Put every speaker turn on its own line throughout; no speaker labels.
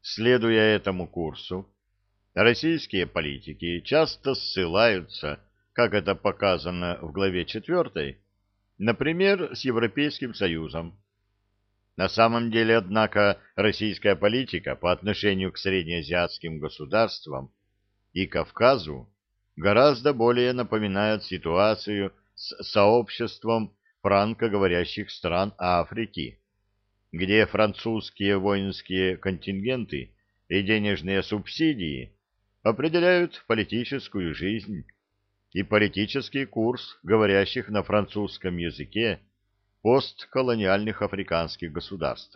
Следуя этому курсу, российские политики часто ссылаются, как это показано в главе 4, например, с Европейским Союзом. На самом деле, однако, российская политика по отношению к среднеазиатским государствам и Кавказу гораздо более напоминает ситуацию с сообществом франкоговорящих стран Африки, где французские воинские контингенты и денежные субсидии определяют политическую жизнь и политический курс говорящих на французском языке постколониальных африканских государств.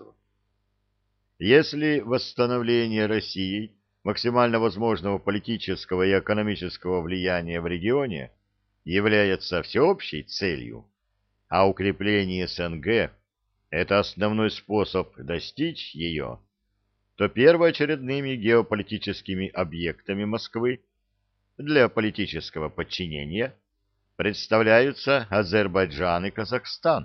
Если восстановление Россией максимально возможного политического и экономического влияния в регионе является всеобщей целью, а укрепление СНГ – это основной способ достичь ее, то первоочередными геополитическими объектами Москвы для политического подчинения представляются Азербайджан и Казахстан.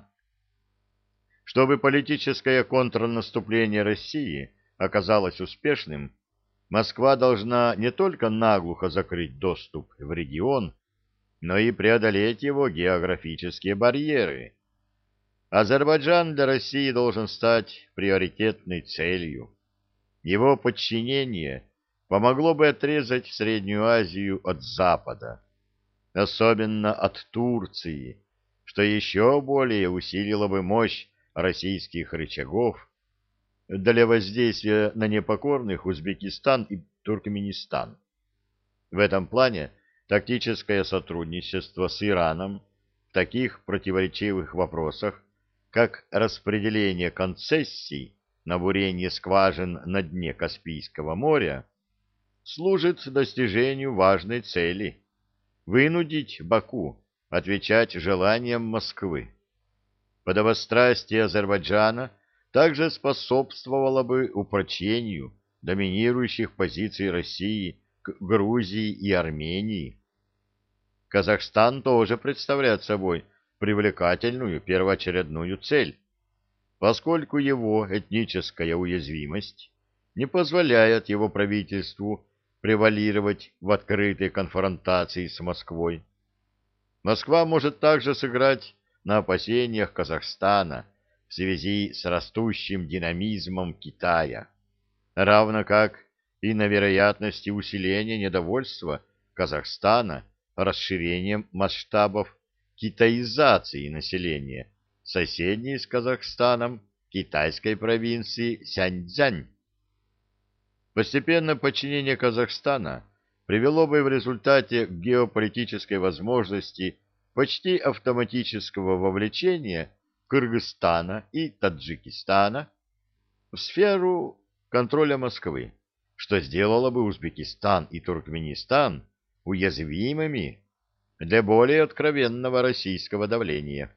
Чтобы политическое контрнаступление России оказалось успешным, Москва должна не только наглухо закрыть доступ в регион, но и преодолеть его географические барьеры. Азербайджан для России должен стать приоритетной целью. Его подчинение помогло бы отрезать Среднюю Азию от Запада, особенно от Турции, что еще более усилило бы мощь российских рычагов для воздействия на непокорных Узбекистан и Туркменистан. В этом плане тактическое сотрудничество с Ираном в таких противоречивых вопросах, как распределение концессий на бурение скважин на дне Каспийского моря, служит достижению важной цели – вынудить Баку отвечать желаниям Москвы. Подобострастие Азербайджана также способствовало бы упрочению доминирующих позиций России к Грузии и Армении. Казахстан тоже представляет собой привлекательную первоочередную цель, поскольку его этническая уязвимость не позволяет его правительству превалировать в открытой конфронтации с Москвой. Москва может также сыграть на опасениях Казахстана в связи с растущим динамизмом Китая, равно как и на вероятности усиления недовольства Казахстана расширением масштабов китаизации населения соседней с Казахстаном китайской провинции Сяньцзянь. Постепенное подчинение Казахстана привело бы в результате к геополитической возможности почти автоматического вовлечения Кыргызстана и Таджикистана в сферу контроля Москвы, что сделало бы Узбекистан и Туркменистан уязвимыми для более откровенного российского давления.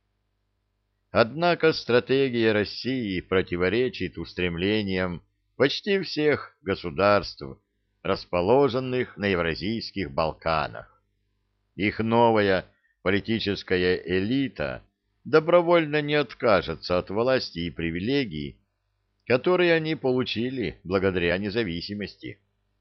Однако стратегия России противоречит устремлениям почти всех государств, расположенных на Евразийских Балканах. Их новая политическая элита добровольно не откажется от власти и привилегий, которые они получили благодаря независимости.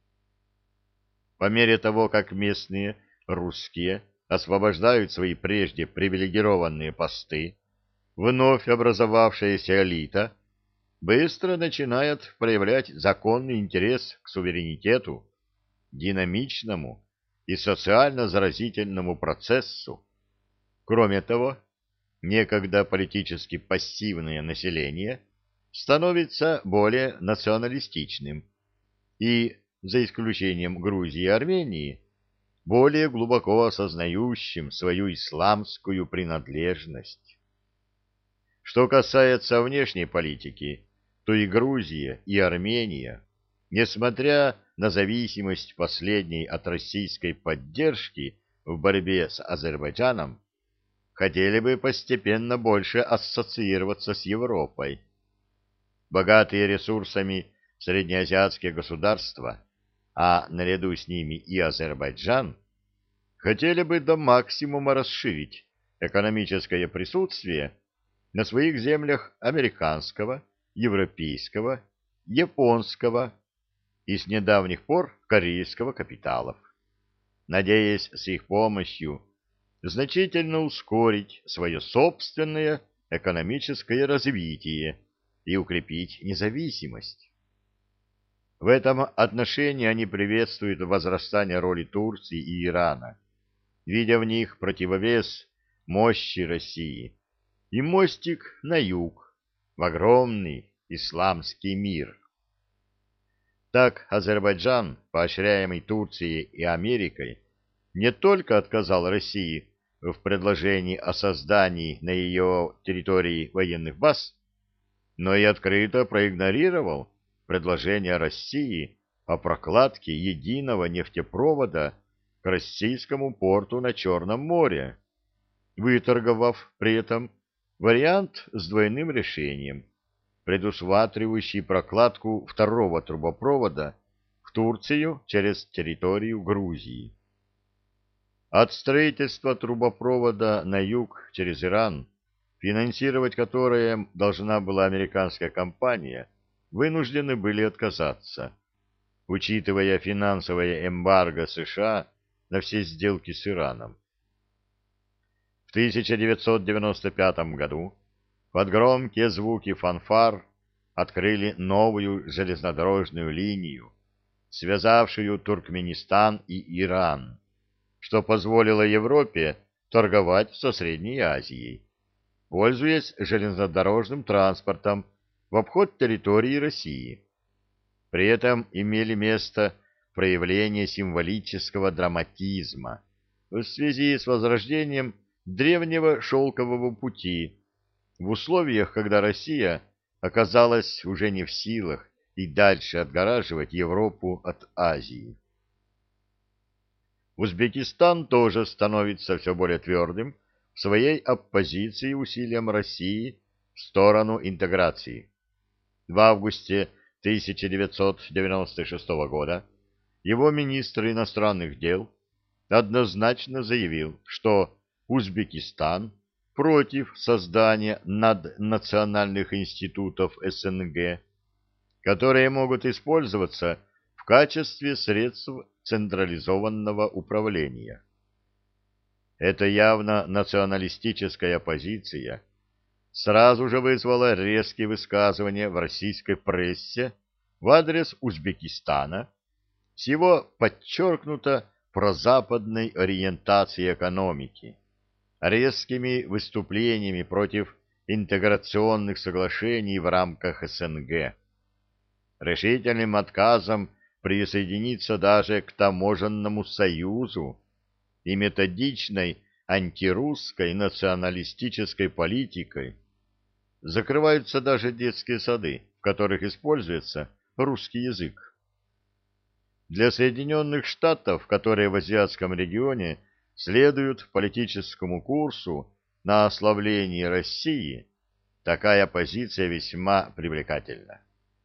По мере того, как местные русские освобождают свои прежде привилегированные посты, вновь образовавшаяся элита быстро начинает проявлять законный интерес к суверенитету, динамичному и социально заразительному процессу. Кроме того, некогда политически пассивное население становится более националистичным и, за исключением Грузии и Армении, более глубоко осознающим свою исламскую принадлежность. Что касается внешней политики, то и Грузия, и Армения, несмотря на зависимость последней от российской поддержки в борьбе с Азербайджаном, хотели бы постепенно больше ассоциироваться с Европой. Богатые ресурсами среднеазиатские государства, а наряду с ними и Азербайджан, хотели бы до максимума расширить экономическое присутствие на своих землях американского, европейского, японского и с недавних пор корейского капиталов, надеясь с их помощью значительно ускорить свое собственное экономическое развитие и укрепить независимость. В этом отношении они приветствуют возрастание роли Турции и Ирана, видя в них противовес мощи России и мостик на юг, в огромный исламский мир. Так Азербайджан, поощряемый Турцией и Америкой, не только отказал России в предложении о создании на ее территории военных баз, но и открыто проигнорировал предложение России о прокладке единого нефтепровода к российскому порту на Черном море, выторговав при этом вариант с двойным решением, предусматривающий прокладку второго трубопровода в Турцию через территорию Грузии. От строительства трубопровода на юг через Иран, финансировать которое должна была американская компания, вынуждены были отказаться, учитывая финансовое эмбарго США на все сделки с Ираном. В 1995 году под громкие звуки фанфар открыли новую железнодорожную линию, связавшую Туркменистан и Иран, что позволило Европе торговать со Средней Азией, пользуясь железнодорожным транспортом в обход территории России. При этом имели место проявления символического драматизма в связи с возрождением древнего шелкового пути в условиях, когда Россия оказалась уже не в силах и дальше отгораживать Европу от Азии. Узбекистан тоже становится все более твердым в своей оппозиции усилиям России в сторону интеграции. В августе 1996 года его министр иностранных дел однозначно заявил, что Узбекистан против создания наднациональных институтов СНГ, которые могут использоваться в качестве средств централизованного управления. Эта явно националистическая позиция сразу же вызвала резкие высказывания в российской прессе в адрес Узбекистана с его подчеркнуто прозападной ориентацией экономики, резкими выступлениями против интеграционных соглашений в рамках СНГ, решительным отказом присоединиться даже к таможенному союзу и методичной антирусской националистической политикой. Закрываются даже детские сады, в которых используется русский язык. Для Соединенных Штатов, которые в азиатском регионе следуют политическому курсу на ослабление России, такая позиция весьма привлекательна.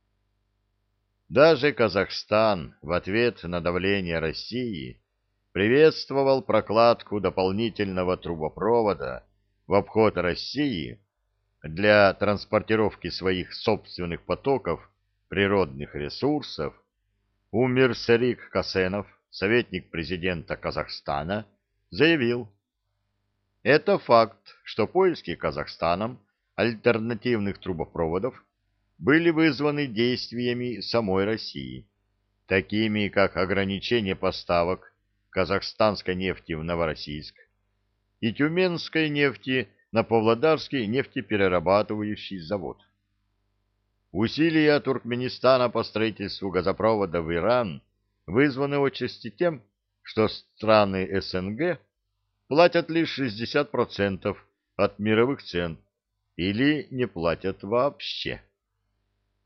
Даже Казахстан в ответ на давление России приветствовал прокладку дополнительного трубопровода в обход России для транспортировки своих собственных потоков природных ресурсов. Умирсерик Касенов, советник президента Казахстана, заявил: «Это факт, что поиски Казахстаном альтернативных трубопроводов были вызваны действиями самой России, такими как ограничение поставок казахстанской нефти в Новороссийск и тюменской нефти на Павлодарский нефтеперерабатывающий завод. Усилия Туркменистана по строительству газопровода в Иран вызваны отчасти тем, что страны СНГ платят лишь 60% от мировых цен или не платят вообще.